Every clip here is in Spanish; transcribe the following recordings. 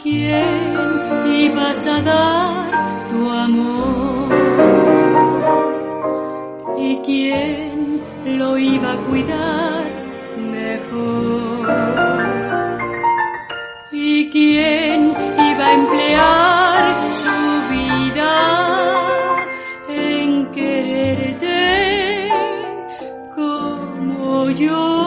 quién ibas a dar tu amor? ¿Y quién lo iba a cuidar mejor? ¿Y quién iba a emplear su vida en quererte como yo?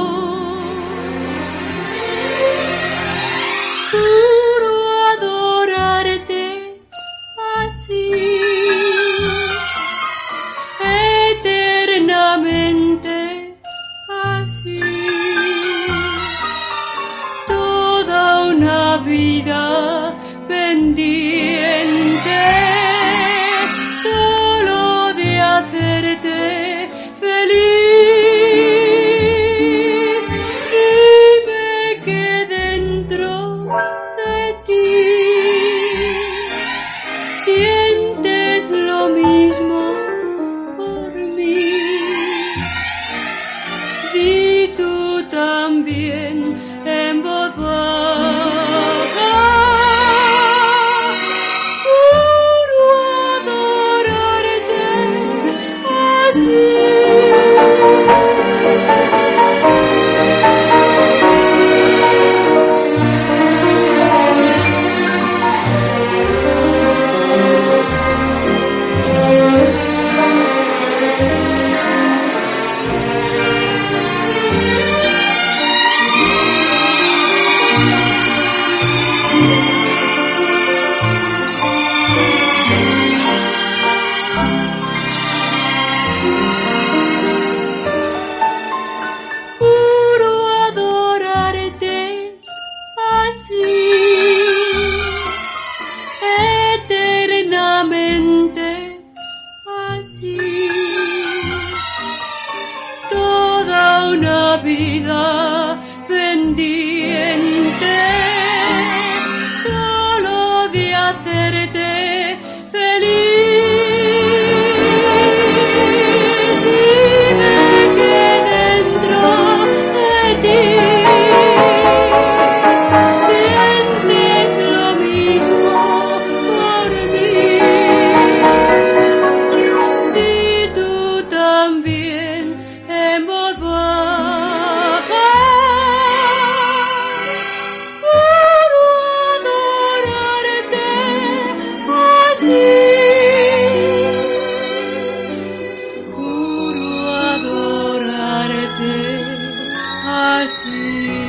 Juro adorarte así, eternamente así, toda una vida pendiente solo de hacerte feliz. Dime que dentro de ti sientes lo mismo por mí. Di tú también en voz baja. Juro adorarte así. Juro adorarte así, eternamente así, toda una vida pendiente solo de hacerte feliz. Dime que dentro de ti sientes lo mismo por mí. Di tú también en voz baja. Juro adorarte así. Juro adorarte así.